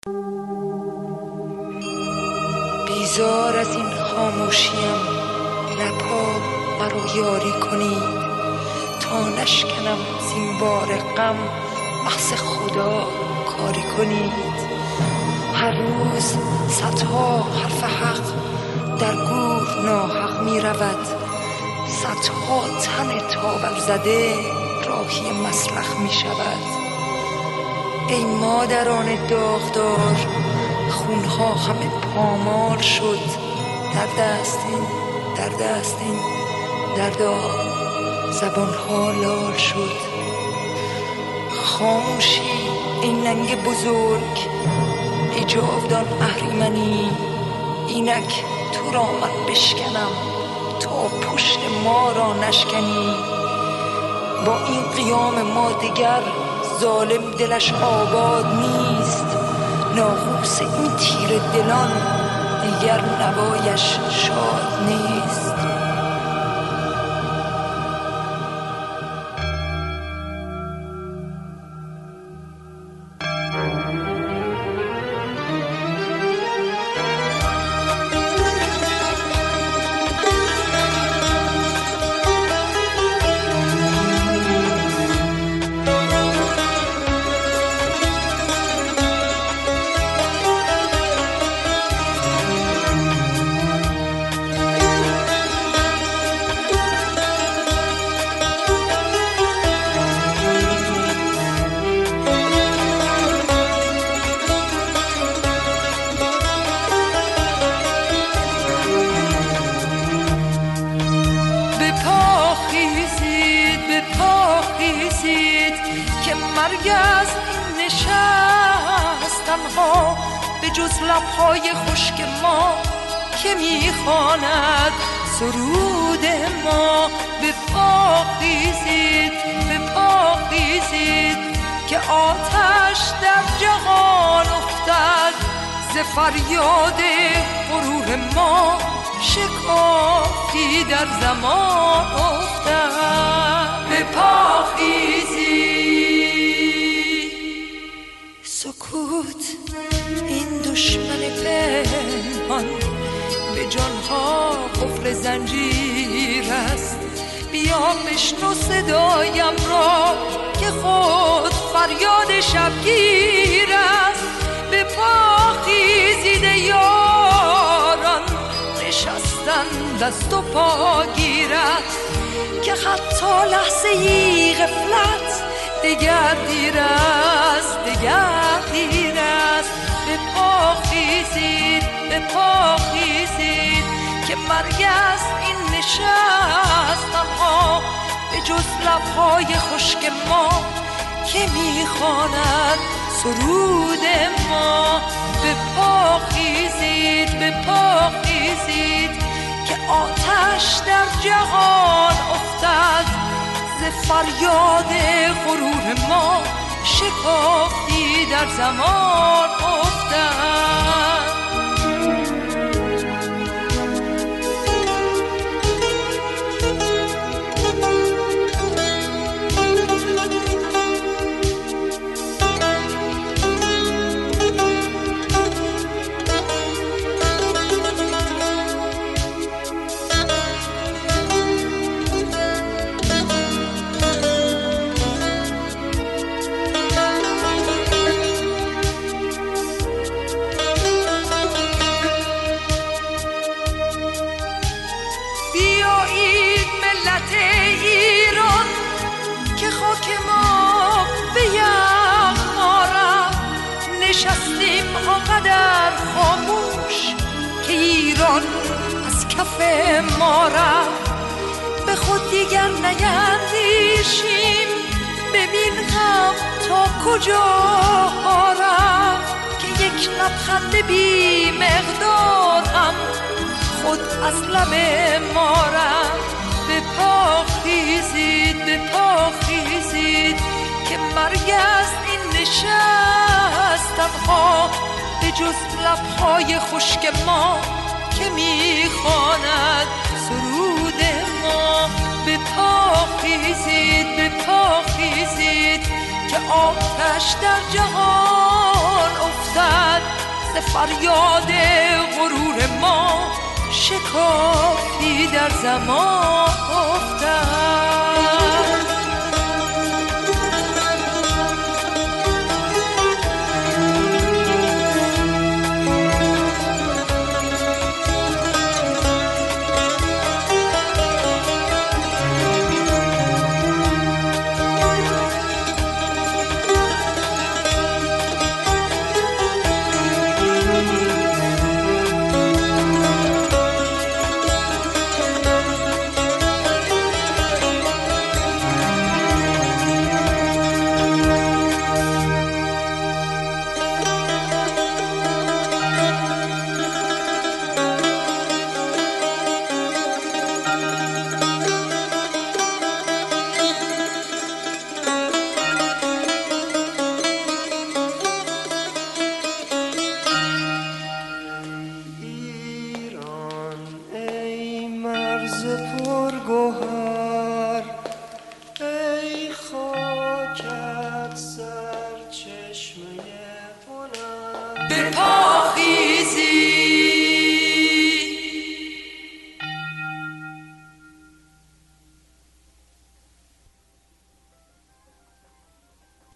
بیزار از این خاموشیم، لپا مرا یاری کنید تا نشکنم زین بار غم، محض خدا کاری کنید. هر روز صدها حرف حق در گور ناحق می رود، صدها تن تاول زده راهی مسلخ می شود. ای مادران داغدار، خونها همه پامال شد، درد است این، درد است این، دردا زبانها لال شد. خاموشی این ننگ بزرگ، ای جاودان اهریمنی، اینک تو را من بشکنم تا پشت ما را نشکنی. با این قیام ما دیگر ظالم دلش آباد نیست، ناقوس این تیر دلان دیگر نوایش شاد نیست. مرگ از این نشستن ها به جز لبهای خشک ما که میخواند سرود ما. به پا خیزید، به پا خیزید که آتش در جهان افتد، ز فریاد غرور ما شکافی در زمان افتد. به پا خیزید. سکوت این دشمن پنهان به جانها قفل زنجیر است، بیا بشنو صدایم را که خود فریاد شبگیر است. به پا خیزید یاران، نشستن دست و پا گیرد که حتی لحظه ای غفلت دگر دیر است، دگر دیر است. به پا خیزید، به پا خیزید که مرگ است این نشستن ها به جز لبهای خشک ما که میخواند سرود ما. به پا خیزید، به پا خیزید که آتش در جهان افتد، ز فریاد غرور ما شکافی در زمان افتد. ایران که خاک ما به یغما رفت، نشستیم آنقدر خاموش که ایران از کف ما رفت. به خود دیگر نیندیشیم، ببین غم تا کجا رفت که یک لبخند بی مقدار هم خود از لب ما رفت. به پا خیزید، به پا خیزید که مرگ است این نشستن ها به جز لبهای خشک ما که میخواند سرود ما. به پا خیزید، به پا خیزید که آتش در جهان افتد، ز فریاد غرور ما شکافی در زمان افتد. به